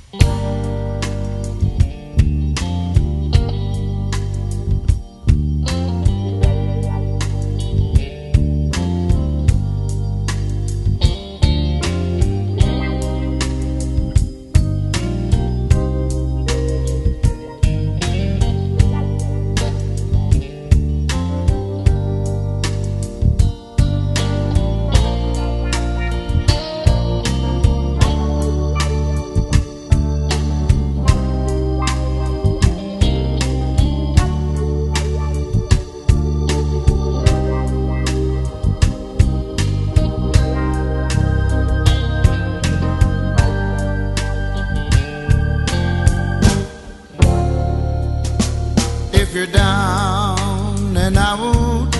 If you're down and out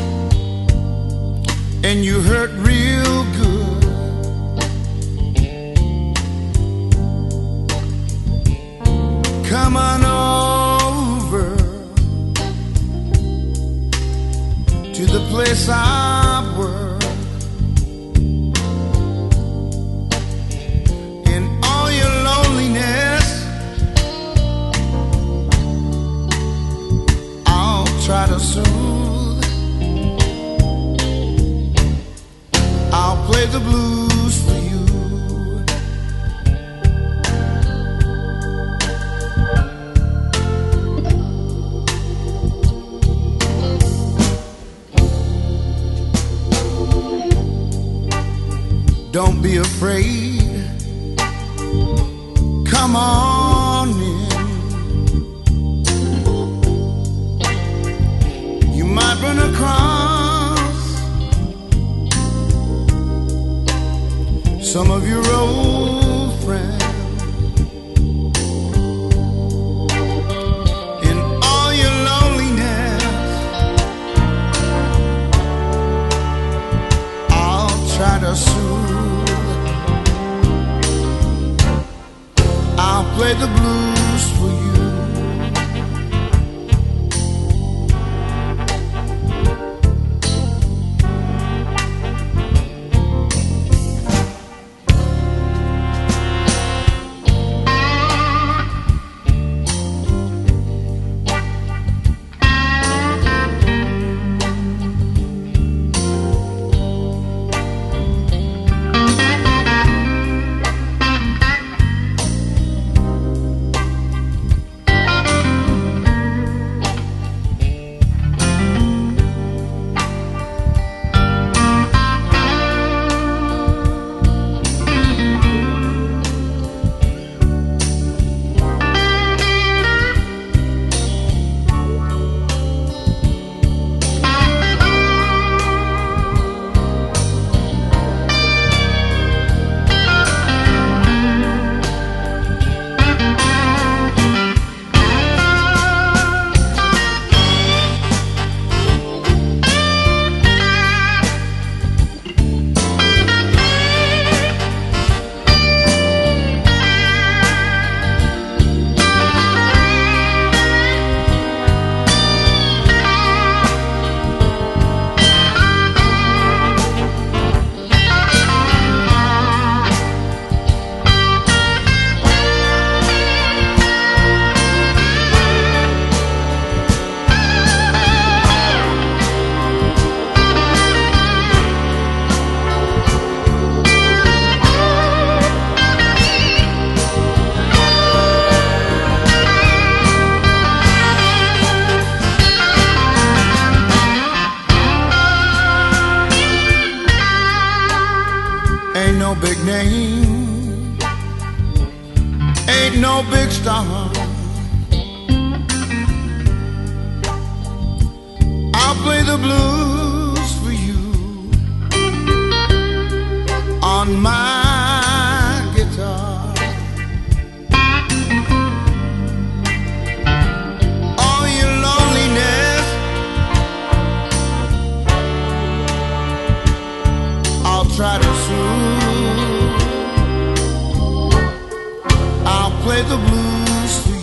and you hurt real good, come on over to the place I work. In all your loneliness, try to soothe. I'll play the blues for you. Don't be afraid. Come on in. Might run across some of your old friends. In all your loneliness, I'll try to soothe. I'll play the blues for you. Ain't no big name, ain't no big star. I'll play the blues for you on my guitar. All your loneliness, I'll try to soothe. I'll play the blues for you.